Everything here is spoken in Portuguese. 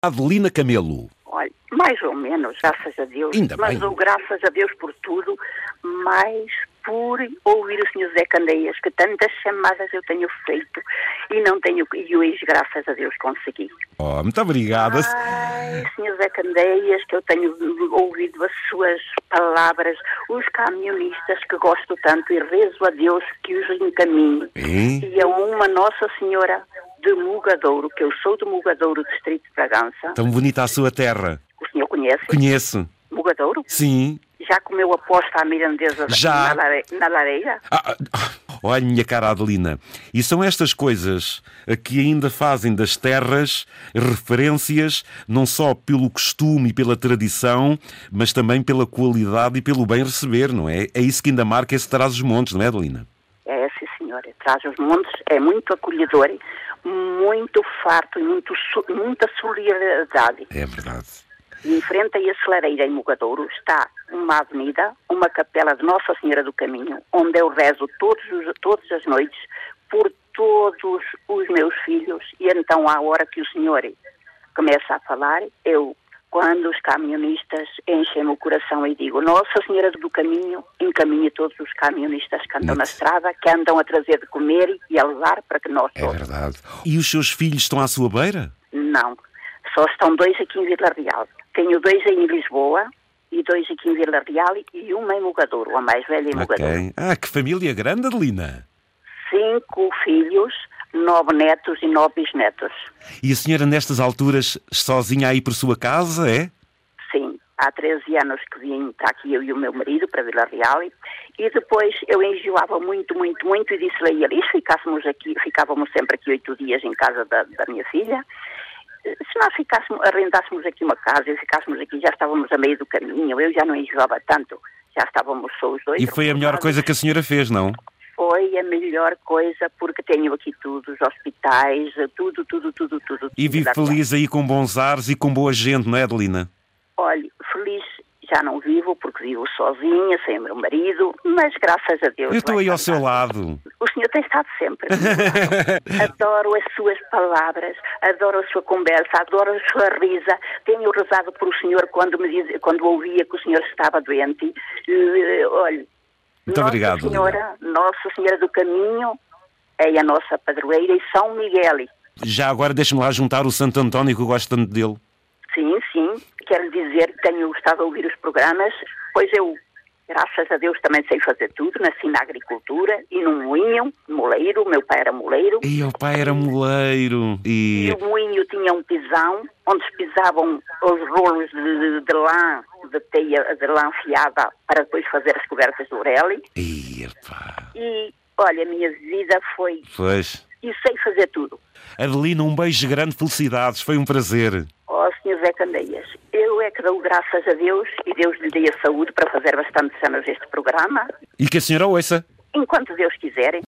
Adelina Camelo. Olha, mais ou menos, graças a Deus. Ainda mas bem. dou graças a Deus por tudo, mais por ouvir o Sr. Zé Candeias, que tantas chamadas eu tenho feito e hoje, graças a Deus, consegui. Oh, muito obrigada. Ai, Sr. Zé Candeias, que eu tenho ouvido as suas palavras, os caminhonistas que gosto tanto e rezo a Deus que os encaminhe. E a uma Nossa Senhora de Mugadouro, que eu sou de Mugadouro, distrito de Bragança. Tão bonita a sua terra. O senhor conhece? Conheço. Mugadouro? Sim. Já comeu a posta à mirandesa Já. na lareira? Olha, minha cara Adelina, e são estas coisas que ainda fazem das terras referências não só pelo costume e pela tradição, mas também pela qualidade e pelo bem receber, não é? É isso que ainda marca esse Trás-os-Montes, não é, Adelina? É, sim, senhora. Trás-os-Montes é muito acolhedor, muito farto e muita solidariedade. É verdade. E em frente a esse lareira em Mugadouro está uma avenida, uma capela de Nossa Senhora do Caminho, onde eu rezo todas as noites por todos os meus filhos. E então, à hora que o senhor começa a falar, quando os caminhonistas enchem o coração e digo: Nossa Senhora do Caminho, encaminhe todos os caminhonistas que andam na estrada, que andam a trazer de comer e a levar para que nós todos. É verdade. E os seus filhos estão à sua beira? Não, só estão 2 aqui em Vila Real. Tenho 2 em Lisboa e 2 aqui em Vila Real e uma em Mugadouro, a mais velha em Mugadouro. Ok. Ah, que família grande, Adelina. 5 filhos, 9 netos e 9 bisnetos. E a senhora nestas alturas sozinha aí por sua casa, é? Sim, há 13 anos que vim para aqui eu e o meu marido, para Vila Real, e depois eu enjoava muito e disse-lhe a ele, se ficávamos sempre aqui 8 dias em casa da minha filha. Se nós arrendássemos aqui uma casa e ficássemos aqui, já estávamos a meio do caminho, eu já não enjoava tanto, já estávamos só os 2. E foi a melhor coisa que a senhora fez, não? Foi a melhor coisa, porque tenho aqui tudo, os hospitais, tudo. E vive feliz aí com bons ares e com boa gente, não é, Adelina? Olha, feliz já não vivo, porque vivo sozinha, sem o meu marido, mas graças a Deus... Eu estou aí ao seu lado. O senhor tem estado sempre. Adoro as suas palavras, adoro a sua conversa, adoro a sua risa. Tenho rezado por o senhor quando ouvia que o senhor estava doente. Olha, muito obrigado, Nossa Senhora do Caminho é a nossa padroeira e São Miguel. Já agora deixe-me lá juntar o Santo António, que eu gosto tanto dele. Sim. Quero dizer que tenho gostado de ouvir os programas, pois eu, graças a Deus, também sei fazer tudo, nasci na agricultura e num moleiro, meu pai era moleiro. E o pai era moleiro. E o moinho tinha um pisão, onde se pisavam os rolos de lã, de teia de lã fiada, para depois fazer as cobertas do orelha. E, olha, a minha vida foi... Pois. E sei fazer tudo. Adelina, um beijo grande, felicidades, foi um prazer. Sr. Zé Candeias, eu é que dou graças a Deus e Deus lhe dê a saúde para fazer bastantes anos este programa. E que a senhora ouça. Enquanto Deus quiser.